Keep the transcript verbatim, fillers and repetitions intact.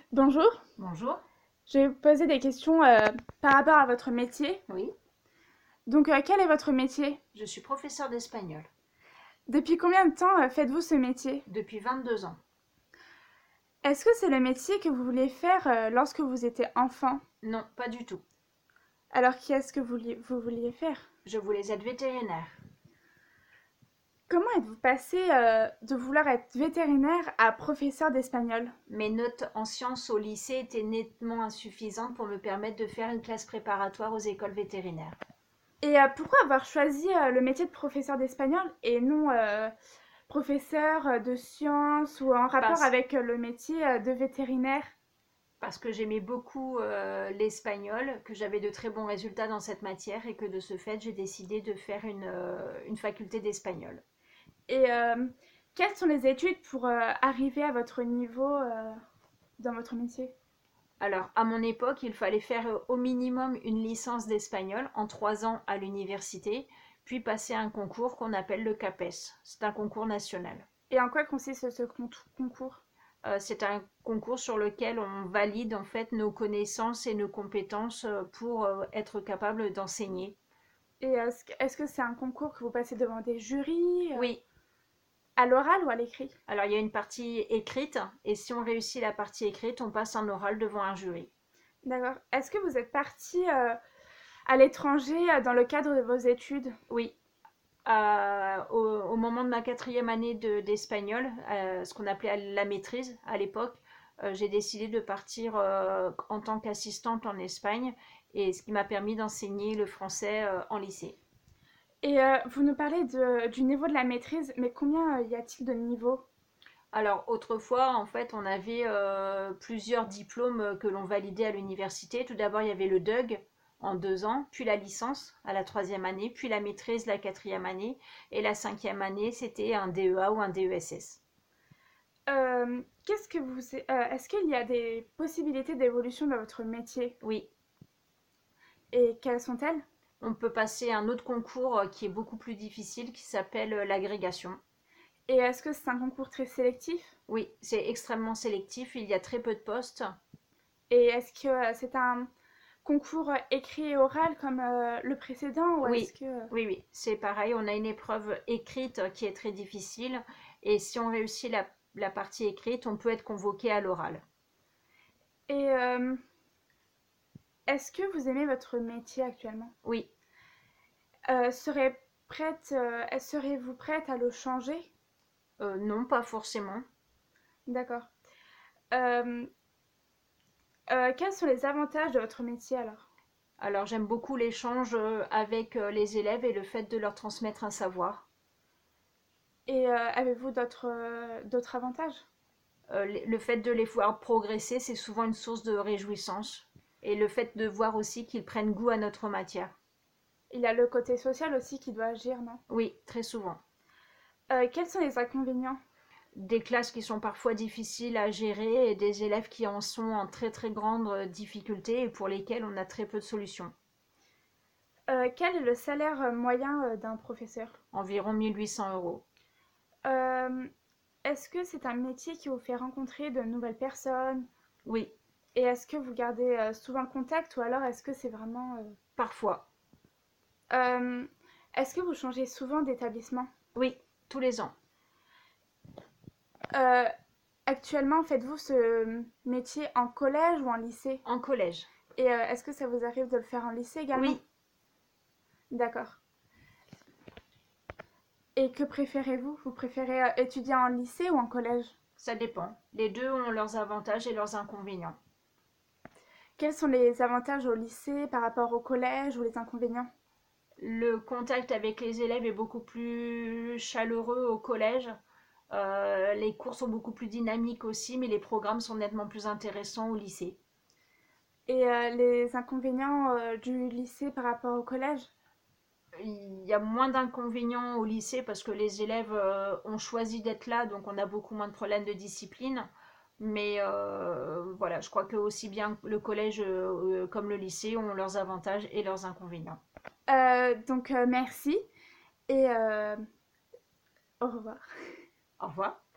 Bonjour, Bonjour. je vais vous poser des questions euh, par rapport à votre métier. Oui, Donc, euh, quel est votre métier? je suis professeur d'espagnol Depuis combien de temps euh, faites-vous ce métier? depuis vingt-deux ans. Est-ce que c'est le métier que vous vouliez faire euh, lorsque vous étiez enfant? Non, pas du tout. Alors, qu'est-ce que vous vouliez, vous vouliez faire? Je voulais être vétérinaire. Comment êtes-vous passé euh, de vouloir être vétérinaire à professeur d'espagnol? Mes notes en sciences au lycée étaient nettement insuffisantes pour me permettre de faire une classe préparatoire aux écoles vétérinaires. Et euh, pourquoi avoir choisi euh, le métier de professeur d'espagnol et non euh, professeur euh, de sciences ou en rapport Parce, avec euh, le métier euh, de vétérinaire? parce que j'aimais beaucoup euh, l'espagnol, que j'avais de très bons résultats dans cette matière et que de ce fait, j'ai décidé de faire une, euh, une faculté d'espagnol. Et euh, quelles sont les études pour euh, arriver à votre niveau euh, dans votre métier? Alors, à mon époque, il fallait faire euh, au minimum une licence d'espagnol en trois ans à l'université, puis passer un concours qu'on appelle le CAPES. C'est un concours national. Et en quoi consiste ce concours? Euh, c'est un concours sur lequel on valide en fait nos connaissances et nos compétences euh, pour euh, être capable d'enseigner. Et est-ce que est-ce que c'est un concours que vous passez devant des jurys, euh, Oui, à l'oral ou à l'écrit? alors il y a une partie écrite, et si on réussit la partie écrite, on passe en oral devant un jury. D'accord. Est-ce que vous êtes parti euh, à l'étranger euh, dans le cadre de vos études? Oui, euh, au, au, moment de ma quatrième année de, d'espagnol, euh, ce qu'on appelait la maîtrise à l'époque, euh, j'ai décidé de partir euh, en tant qu'assistante en Espagne, et ce qui m'a permis d'enseigner le français euh, en lycée. Et euh, vous nous parlez de- du niveau de la maîtrise, mais combien euh, y a-t-il de niveaux? Alors autrefois, en fait, on avait euh, plusieurs diplômes que l'on validait à l'université. Tout d'abord, il y avait le D U G en deux ans, puis la licence à la troisième année, puis la maîtrise la quatrième année, et la cinquième année, c'était un D E A ou un D E S S. Euh, qu'est-ce que vous, euh, est-ce qu'il y a des possibilités d'évolution dans votre métier? Oui, Et quelles sont-elles? on peut passer un autre concours euh, qui est beaucoup plus difficile, qui s'appelle euh, l'agrégation. Et est-ce que c'est un concours très sélectif? Oui, c'est extrêmement sélectif, il y a très peu de postes. Et est-ce que euh, c'est un concours euh, écrit et oral comme euh, le précédent ou est-ce Oui, que... euh, oui, oui, c'est pareil, on a une épreuve écrite qui est très difficile, et si on réussit la, la partie écrite, on peut être convoqué à l'oral. Et euh, est-ce que vous aimez votre métier actuellement? Oui, euh, serait prête, euh, Seriez-vous prête à le changer? euh, non, pas forcément. D'accord. Euh, euh, quels sont les avantages de votre métier alors? Alors j'aime beaucoup l'échange euh, avec euh, les élèves et le fait de leur transmettre un savoir. Et euh, avez-vous d'autres euh, d'autres avantages? Euh, le fait de les voir progresser, c'est souvent une source de réjouissance. Et le fait de voir aussi qu'ils prennent goût à notre matière. Il y a le côté social aussi qui doit agir, non? Oui, très souvent. Euh, quels sont les inconvénients? Des classes qui sont parfois difficiles à gérer et des élèves qui en sont en très très grande difficulté et pour lesquels on a très peu de solutions. Euh, quel est le salaire moyen euh, d'un professeur? Environ mille huit cents euros. Euh, Est-ce que c'est un métier qui vous fait rencontrer de nouvelles personnes? Oui, Et est-ce que vous gardez euh, souvent le contact ou alors est-ce que c'est vraiment... euh, parfois. euh, Est-ce que vous changez souvent d'établissement? Oui, tous les ans. Euh, Actuellement, faites-vous ce métier en collège ou en lycée? En collège. Et euh, est-ce que ça vous arrive de le faire en lycée également? Oui, D'accord. Et que préférez-vous? Vous préférez euh, étudier en lycée ou en collège? ça dépend. Les deux ont leurs avantages et leurs inconvénients. Quels sont les avantages au lycée par rapport au collège ou les inconvénients? Le contact avec les élèves est beaucoup plus chaleureux au collège. Euh, les cours sont beaucoup plus dynamiques aussi, mais les programmes sont nettement plus intéressants au lycée. Et euh, les inconvénients euh, du lycée par rapport au collège? Il y a moins d'inconvénients au lycée parce que les élèves euh, ont choisi d'être là, donc on a beaucoup moins de problèmes de discipline. Mais euh, voilà, je crois que aussi bien le collège euh, comme le lycée ont leurs avantages et leurs inconvénients. Euh, donc euh, merci et euh, au revoir. Au revoir.